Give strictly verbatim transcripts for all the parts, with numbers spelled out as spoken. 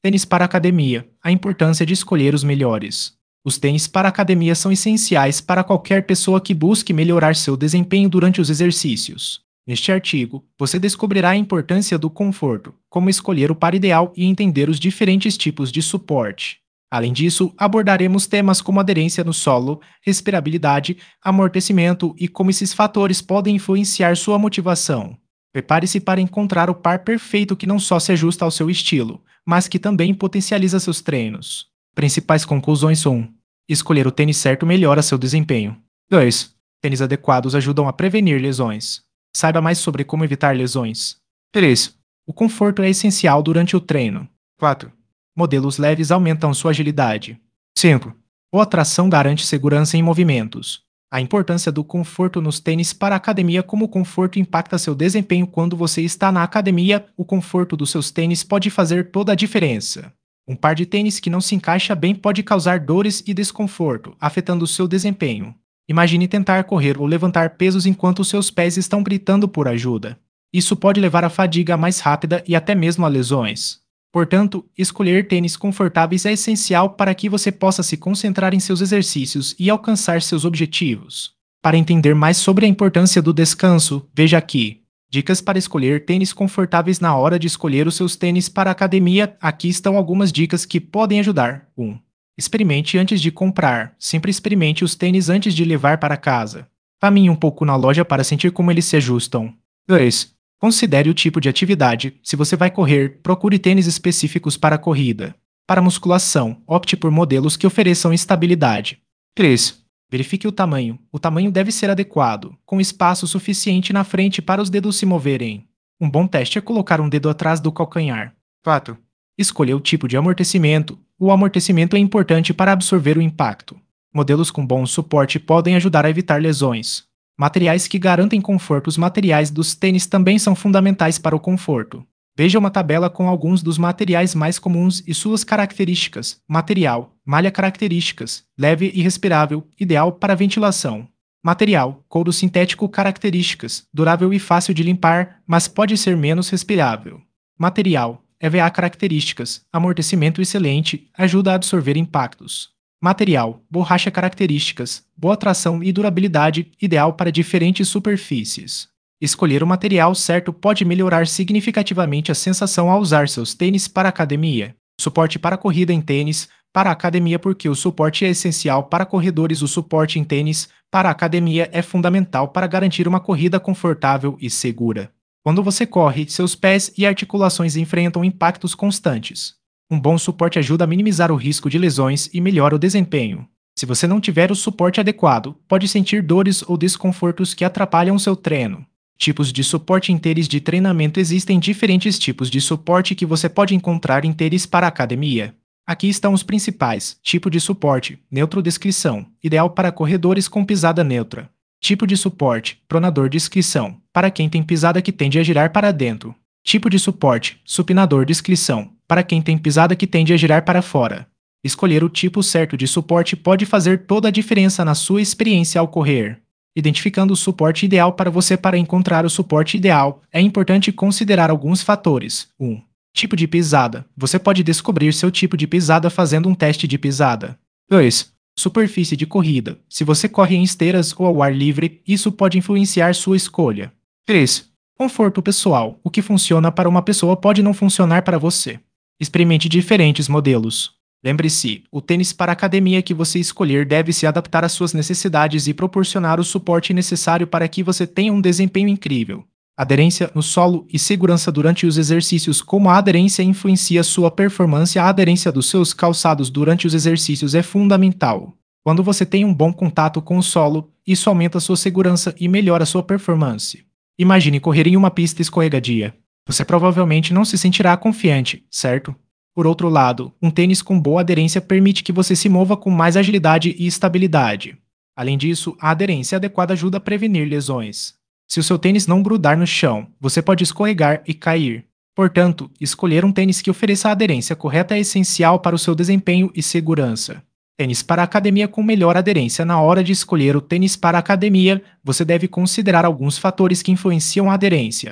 Tênis para academia. A importância de escolher os melhores. Os tênis para academia são essenciais para qualquer pessoa que busque melhorar seu desempenho durante os exercícios. Neste artigo, você descobrirá a importância do conforto, como escolher o par ideal e entender os diferentes tipos de suporte. Além disso, abordaremos temas como aderência no solo, respirabilidade, amortecimento e como esses fatores podem influenciar sua motivação. Prepare-se para encontrar o par perfeito que não só se ajusta ao seu estilo, mas que também potencializa seus treinos. Principais conclusões são: um. Escolher o tênis certo melhora seu desempenho. dois. Tênis adequados ajudam a prevenir lesões. Saiba mais sobre como evitar lesões. três. O conforto é essencial durante o treino. quatro. Modelos leves aumentam sua agilidade. cinco. A tração garante segurança em movimentos. A importância do conforto nos tênis para a academia. Como o conforto impacta seu desempenho quando você está na academia, o conforto dos seus tênis pode fazer toda a diferença. Um par de tênis que não se encaixa bem pode causar dores e desconforto, afetando seu desempenho. Imagine tentar correr ou levantar pesos enquanto seus pés estão gritando por ajuda. Isso pode levar à fadiga mais rápida e até mesmo a lesões. Portanto, escolher tênis confortáveis é essencial para que você possa se concentrar em seus exercícios e alcançar seus objetivos. Para entender mais sobre a importância do descanso, veja aqui. Dicas para escolher tênis confortáveis na hora de escolher os seus tênis para a academia. Aqui estão algumas dicas que podem ajudar. um. Experimente antes de comprar. Sempre experimente os tênis antes de levar para casa. Caminhe um pouco na loja para sentir como eles se ajustam. dois. Considere o tipo de atividade. Se você vai correr, procure tênis específicos para a corrida. Para musculação, opte por modelos que ofereçam estabilidade. três. Verifique o tamanho. O tamanho deve ser adequado, com espaço suficiente na frente para os dedos se moverem. Um bom teste é colocar um dedo atrás do calcanhar. quatro. Escolha o tipo de amortecimento. O amortecimento é importante para absorver o impacto. Modelos com bom suporte podem ajudar a evitar lesões. Materiais que garantem conforto. Os materiais dos tênis também são fundamentais para o conforto. Veja uma tabela com alguns dos materiais mais comuns e suas características. Material: malha. Características: leve e respirável, ideal para ventilação. Material: couro sintético. Características: durável e fácil de limpar, mas pode ser menos respirável. Material: E V A. Características: amortecimento excelente, ajuda a absorver impactos. Material: borracha. Características: boa tração e durabilidade, ideal para diferentes superfícies. Escolher o material certo pode melhorar significativamente a sensação ao usar seus tênis para a academia. Suporte para corrida em tênis para a academia. Porque o suporte é essencial para corredores. O suporte em tênis para a academia é fundamental para garantir uma corrida confortável e segura. Quando você corre, seus pés e articulações enfrentam impactos constantes. Um bom suporte ajuda a minimizar o risco de lesões e melhora o desempenho. Se você não tiver o suporte adequado, pode sentir dores ou desconfortos que atrapalham seu treino. Tipos de suporte em tênis de treinamento. Existem diferentes tipos de suporte que você pode encontrar em tênis para a academia. Aqui estão os principais. Tipo de suporte: neutro. Descrição: ideal para corredores com pisada neutra. Tipo de suporte: pronador. Descrição: para quem tem pisada que tende a girar para dentro. Tipo de suporte: supinador. Descrição: para quem tem pisada que tende a girar para fora. Escolher o tipo certo de suporte pode fazer toda a diferença na sua experiência ao correr. Identificando o suporte ideal para você. Para encontrar o suporte ideal, é importante considerar alguns fatores. um. Tipo de pisada. Você pode descobrir seu tipo de pisada fazendo um teste de pisada. dois. Superfície de corrida. Se você corre em esteiras ou ao ar livre, isso pode influenciar sua escolha. três. Conforto pessoal. O que funciona para uma pessoa pode não funcionar para você. Experimente diferentes modelos. Lembre-se, o tênis para a academia que você escolher deve se adaptar às suas necessidades e proporcionar o suporte necessário para que você tenha um desempenho incrível. Aderência no solo e segurança durante os exercícios. Como a aderência influencia sua performance? A aderência dos seus calçados durante os exercícios é fundamental. Quando você tem um bom contato com o solo, isso aumenta sua segurança e melhora sua performance. Imagine correr em uma pista escorregadia. Você provavelmente não se sentirá confiante, certo? Por outro lado, um tênis com boa aderência permite que você se mova com mais agilidade e estabilidade. Além disso, a aderência adequada ajuda a prevenir lesões. Se o seu tênis não grudar no chão, você pode escorregar e cair. Portanto, escolher um tênis que ofereça a aderência correta é essencial para o seu desempenho e segurança. Tênis para a academia com melhor aderência. Na hora de escolher o tênis para a academia, você deve considerar alguns fatores que influenciam a aderência.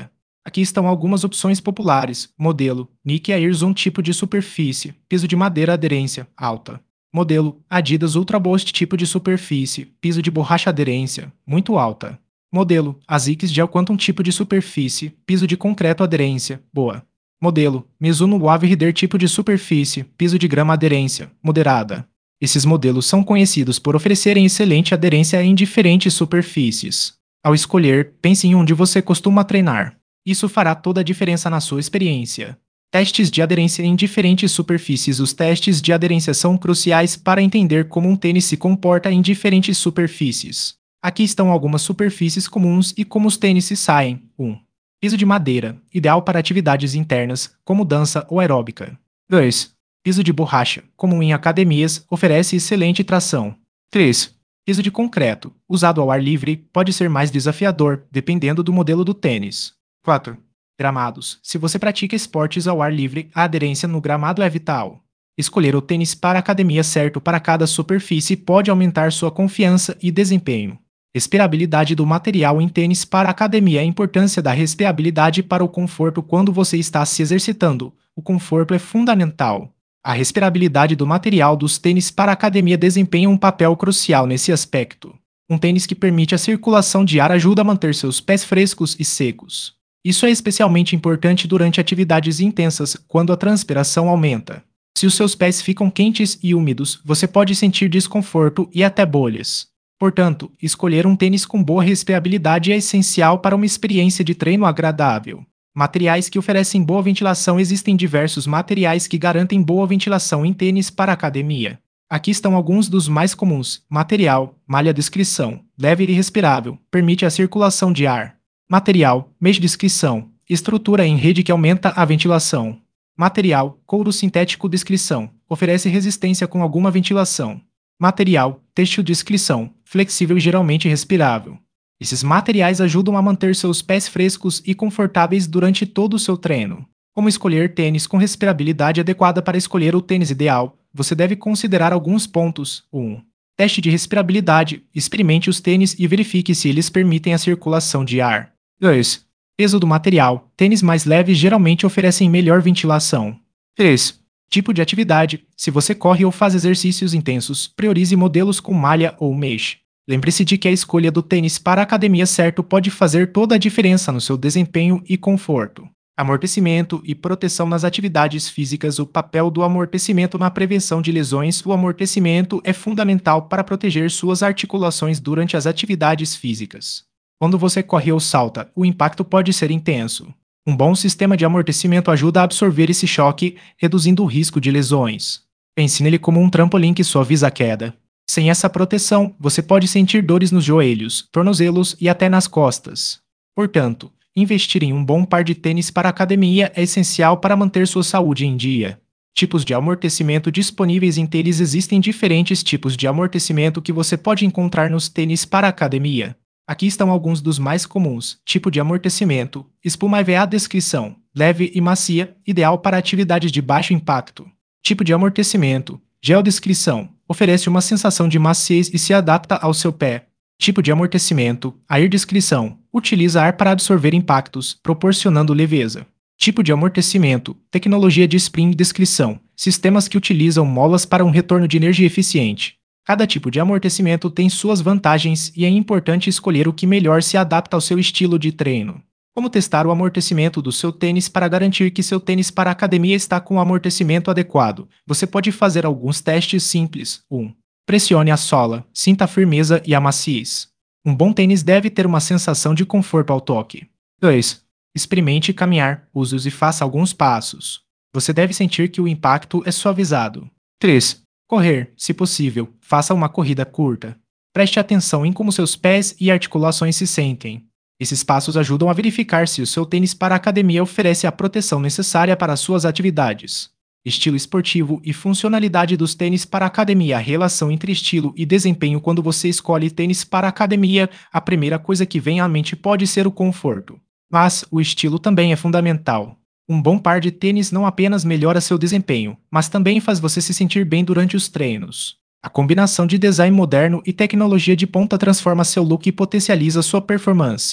Aqui estão algumas opções populares. Modelo Nike Air Zoom tipo de superfície, piso de madeira aderência, alta. Modelo Adidas Ultra Boost tipo de superfície, piso de borracha aderência, muito alta. Modelo ASICS Gel Quantum tipo de superfície, piso de concreto aderência, boa. Modelo Mizuno Wave Rider tipo de superfície, piso de grama aderência, moderada. Esses modelos são conhecidos por oferecerem excelente aderência em diferentes superfícies. Ao escolher, pense em onde você costuma treinar. Isso fará toda a diferença na sua experiência. Testes de aderência em diferentes superfícies. Os testes de aderência são cruciais para entender como um tênis se comporta em diferentes superfícies. Aqui estão algumas superfícies comuns e como os tênis se saem. um. Piso de madeira, ideal para atividades internas, como dança ou aeróbica. dois. Piso de borracha, comum em academias, oferece excelente tração. três. Piso de concreto, usado ao ar livre, pode ser mais desafiador, dependendo do modelo do tênis. quatro. Gramados. Se você pratica esportes ao ar livre, a aderência no gramado é vital. Escolher o tênis para a academia certo para cada superfície pode aumentar sua confiança e desempenho. Respirabilidade do material em tênis para a academia. A importância da respirabilidade para o conforto quando você está se exercitando. O conforto é fundamental. A respirabilidade do material dos tênis para a academia desempenha um papel crucial nesse aspecto. Um tênis que permite a circulação de ar ajuda a manter seus pés frescos e secos. Isso é especialmente importante durante atividades intensas, quando a transpiração aumenta. Se os seus pés ficam quentes e úmidos, você pode sentir desconforto e até bolhas. Portanto, escolher um tênis com boa respirabilidade é essencial para uma experiência de treino agradável. Materiais que oferecem boa ventilação. Existem diversos materiais que garantem boa ventilação em tênis para academia. Aqui estão alguns dos mais comuns. Material, malha descrição, leve e respirável, permite a circulação de ar. Material, mesh descrição, estrutura em rede que aumenta a ventilação. Material, couro sintético descrição, oferece resistência com alguma ventilação. Material, têxtil descrição, flexível e geralmente respirável. Esses materiais ajudam a manter seus pés frescos e confortáveis durante todo o seu treino. Como escolher tênis com respirabilidade adequada? Para escolher o tênis ideal, você deve considerar alguns pontos. um. Teste de respirabilidade. Experimente os tênis e verifique se eles permitem a circulação de ar. dois. Peso do material. Tênis mais leves geralmente oferecem melhor ventilação. três. Tipo de atividade. Se você corre ou faz exercícios intensos, priorize modelos com malha ou mesh. Lembre-se de que a escolha do tênis para a academia certo pode fazer toda a diferença no seu desempenho e conforto. Amortecimento e proteção nas atividades físicas. O papel do amortecimento na prevenção de lesões. O amortecimento é fundamental para proteger suas articulações durante as atividades físicas. Quando você corre ou salta, o impacto pode ser intenso. Um bom sistema de amortecimento ajuda a absorver esse choque, reduzindo o risco de lesões. Pense nele como um trampolim que suaviza a queda. Sem essa proteção, você pode sentir dores nos joelhos, tornozelos e até nas costas. Portanto, investir em um bom par de tênis para a academia é essencial para manter sua saúde em dia. Tipos de amortecimento disponíveis em tênis. Existem diferentes tipos de amortecimento que você pode encontrar nos tênis para a academia. Aqui estão alguns dos mais comuns. Tipo de amortecimento. Espuma E V A descrição. Leve e macia, ideal para atividades de baixo impacto. Tipo de amortecimento. Gel descrição. Oferece uma sensação de maciez e se adapta ao seu pé. Tipo de amortecimento. Air descrição. Utiliza ar para absorver impactos, proporcionando leveza. Tipo de amortecimento. Tecnologia de spring descrição. Sistemas que utilizam molas para um retorno de energia eficiente. Cada tipo de amortecimento tem suas vantagens e é importante escolher o que melhor se adapta ao seu estilo de treino. Como testar o amortecimento do seu tênis? Para garantir que seu tênis para a academia está com o amortecimento adequado, você pode fazer alguns testes simples. um. Pressione a sola, sinta a firmeza e a maciez. Um bom tênis deve ter uma sensação de conforto ao toque. dois. Experimente caminhar, use-os e faça alguns passos. Você deve sentir que o impacto é suavizado. três. Correr, se possível, faça uma corrida curta. Preste atenção em como seus pés e articulações se sentem. Esses passos ajudam a verificar se o seu tênis para a academia oferece a proteção necessária para suas atividades. Estilo esportivo e funcionalidade dos tênis para a academia. A relação entre estilo e desempenho. Quando você escolhe tênis para a academia, a primeira coisa que vem à mente pode ser o conforto. Mas o estilo também é fundamental. Um bom par de tênis não apenas melhora seu desempenho, mas também faz você se sentir bem durante os treinos. A combinação de design moderno e tecnologia de ponta transforma seu look e potencializa sua performance.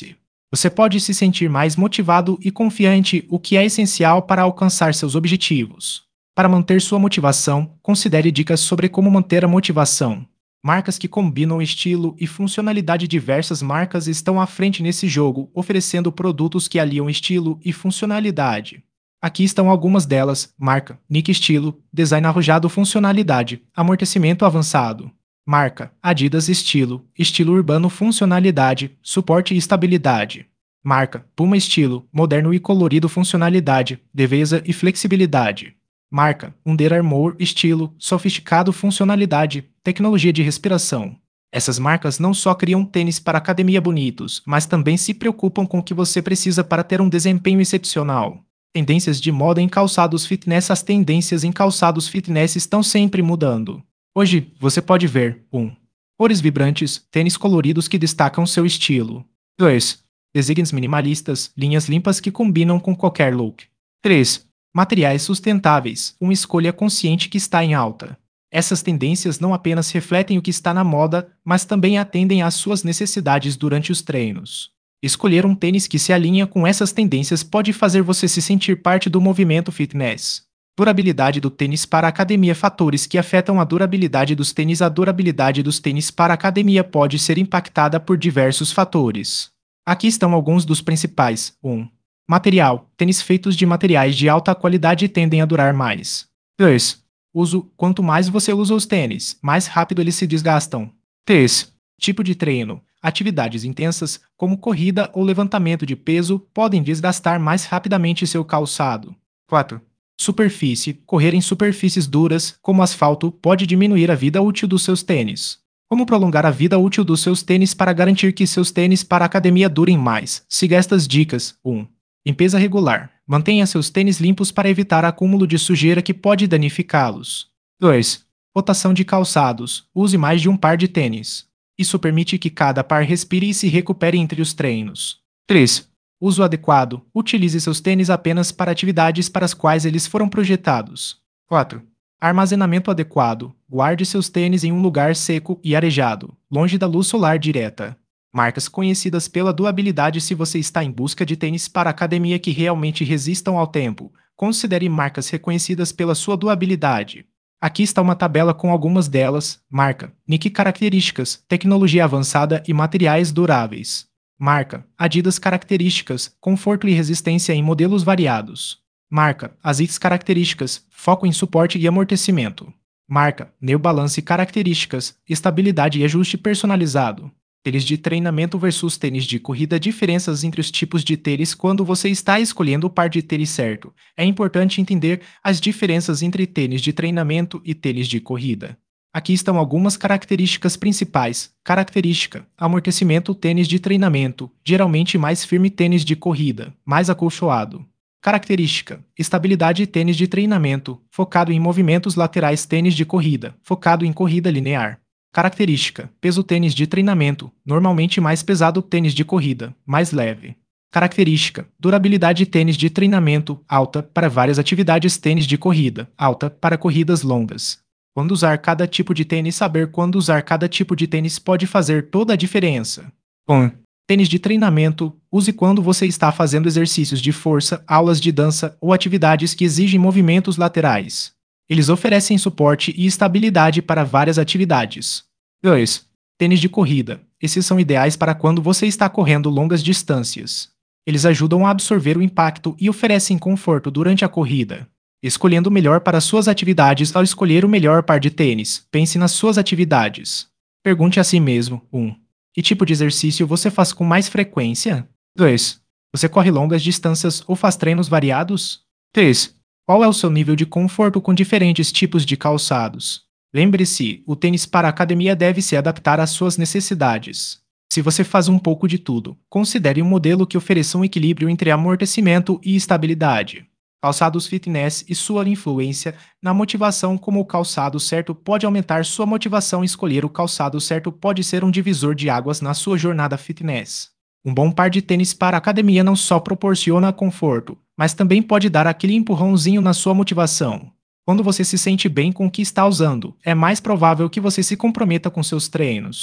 Você pode se sentir mais motivado e confiante, o que é essencial para alcançar seus objetivos. Para manter sua motivação, considere dicas sobre como manter a motivação. Marcas que combinam estilo e funcionalidade. Diversas marcas estão à frente nesse jogo, oferecendo produtos que aliam estilo e funcionalidade. Aqui estão algumas delas: marca Nike Estilo, design arrojado, funcionalidade, amortecimento avançado. Marca Adidas Estilo, estilo urbano, funcionalidade, suporte e estabilidade. Marca Puma Estilo, moderno e colorido, funcionalidade, leveza e flexibilidade. Marca Under Armour Estilo, sofisticado, funcionalidade, tecnologia de respiração. Essas marcas não só criam tênis para academia bonitos, mas também se preocupam com o que você precisa para ter um desempenho excepcional. Tendências de moda em calçados fitness. As tendências em calçados fitness estão sempre mudando. Hoje, você pode ver um Cores vibrantes, tênis coloridos que destacam seu estilo. dois Designs minimalistas, linhas limpas que combinam com qualquer look. três Materiais sustentáveis, uma escolha consciente que está em alta. Essas tendências não apenas refletem o que está na moda, mas também atendem às suas necessidades durante os treinos. Escolher um tênis que se alinha com essas tendências pode fazer você se sentir parte do movimento fitness. Durabilidade do tênis para academia. Fatores que afetam a durabilidade dos tênis. A durabilidade dos tênis para academia pode ser impactada por diversos fatores. Aqui estão alguns dos principais. um Material. Tênis feitos de materiais de alta qualidade tendem a durar mais. dois Uso. Quanto mais você usa os tênis, mais rápido eles se desgastam. três Tipo de treino. Atividades intensas, como corrida ou levantamento de peso, podem desgastar mais rapidamente seu calçado. quatro Superfície. Correr em superfícies duras, como asfalto, pode diminuir a vida útil dos seus tênis. Como prolongar a vida útil dos seus tênis para garantir que seus tênis para a academia durem mais? Siga estas dicas. um Limpeza regular. Mantenha seus tênis limpos para evitar acúmulo de sujeira que pode danificá-los. dois Rotação de calçados. Use mais de um par de tênis. Isso permite que cada par respire e se recupere entre os treinos. três Uso adequado. Utilize seus tênis apenas para atividades para as quais eles foram projetados. quatro Armazenamento adequado. Guarde seus tênis em um lugar seco e arejado, longe da luz solar direta. Marcas conhecidas pela durabilidade. Se você está em busca de tênis para academia que realmente resistam ao tempo, considere marcas reconhecidas pela sua durabilidade. Aqui está uma tabela com algumas delas. Marca Nike. Características, tecnologia avançada e materiais duráveis. Marca Adidas. Características, conforto e resistência em modelos variados. Marca ASICS. Características, foco em suporte e amortecimento. Marca New Balance. Características, estabilidade e ajuste personalizado. Tênis de treinamento versus tênis de corrida. Diferenças entre os tipos de tênis. Quando você está escolhendo o par de tênis certo, é importante entender as diferenças entre tênis de treinamento e tênis de corrida. Aqui estão algumas características principais. Característica: amortecimento. Tênis de treinamento, geralmente mais firme. Tênis de corrida, mais acolchoado. Característica: estabilidade. Tênis de treinamento, focado em movimentos laterais. Tênis de corrida, focado em corrida linear. Característica: peso. Tênis de treinamento, normalmente mais pesado. Tênis de corrida, mais leve. Característica: durabilidade. Tênis de treinamento, alta, para várias atividades. Tênis de corrida, alta, para corridas longas. Quando usar cada tipo de tênis. Saber quando usar cada tipo de tênis pode fazer toda a diferença. um Tênis de treinamento. Use quando você está fazendo exercícios de força, aulas de dança ou atividades que exigem movimentos laterais. Eles oferecem suporte e estabilidade para várias atividades. dois Tênis de corrida. Esses são ideais para quando você está correndo longas distâncias. Eles ajudam a absorver o impacto e oferecem conforto durante a corrida. Escolhendo o melhor para suas atividades. Ao escolher o melhor par de tênis, pense nas suas atividades. Pergunte a si mesmo: um Que tipo de exercício você faz com mais frequência? dois Você corre longas distâncias ou faz treinos variados? três Qual é o seu nível de conforto com diferentes tipos de calçados? Lembre-se, o tênis para a academia deve se adaptar às suas necessidades. Se você faz um pouco de tudo, considere um modelo que ofereça um equilíbrio entre amortecimento e estabilidade. Calçados fitness e sua influência na motivação. Como o calçado certo pode aumentar sua motivação. Escolher o calçado certo pode ser um divisor de águas na sua jornada fitness. Um bom par de tênis para a academia não só proporciona conforto, mas também pode dar aquele empurrãozinho na sua motivação. Quando você se sente bem com o que está usando, é mais provável que você se comprometa com seus treinos.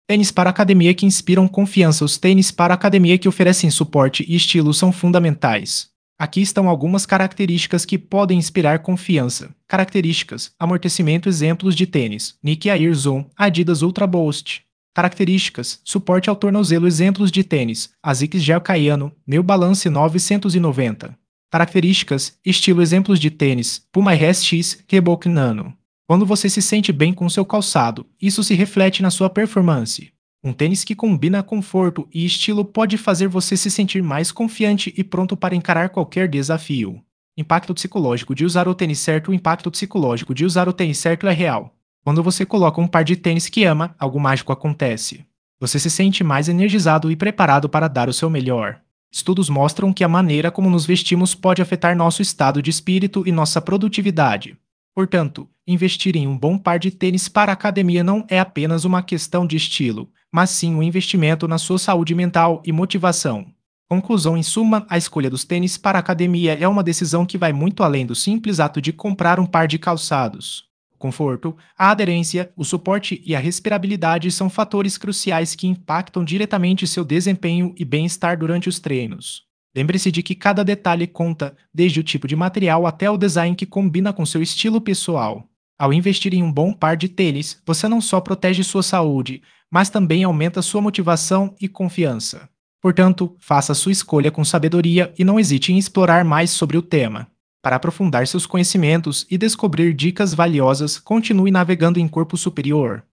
Tênis para academia que inspiram confiança. Os tênis para academia que oferecem suporte e estilo são fundamentais. Aqui estão algumas características que podem inspirar confiança. Características: amortecimento. Exemplos de tênis: Nike Air Zoom, Adidas Ultra Boost. Características: suporte ao tornozelo. Exemplos de tênis: Asics Gel Cayano, New Balance novecentos e noventa. Características: estilo. Exemplos de tênis: Puma R S X, Reebok Nano. Quando você se sente bem com seu calçado, isso se reflete na sua performance. Um tênis que combina conforto e estilo pode fazer você se sentir mais confiante e pronto para encarar qualquer desafio. Impacto psicológico de usar o tênis certo. O impacto psicológico de usar o tênis certo é real. Quando você coloca um par de tênis que ama, algo mágico acontece. Você se sente mais energizado e preparado para dar o seu melhor. Estudos mostram que a maneira como nos vestimos pode afetar nosso estado de espírito e nossa produtividade. Portanto, investir em um bom par de tênis para a academia não é apenas uma questão de estilo, mas sim um investimento na sua saúde mental e motivação. Conclusão: em suma, a escolha dos tênis para a academia é uma decisão que vai muito além do simples ato de comprar um par de calçados. O conforto, a aderência, o suporte e a respirabilidade são fatores cruciais que impactam diretamente seu desempenho e bem-estar durante os treinos. Lembre-se de que cada detalhe conta, desde o tipo de material até o design que combina com seu estilo pessoal. Ao investir em um bom par de tênis, você não só protege sua saúde, mas também aumenta sua motivação e confiança. Portanto, faça sua escolha com sabedoria e não hesite em explorar mais sobre o tema. Para aprofundar seus conhecimentos e descobrir dicas valiosas, continue navegando em Corpo Superior.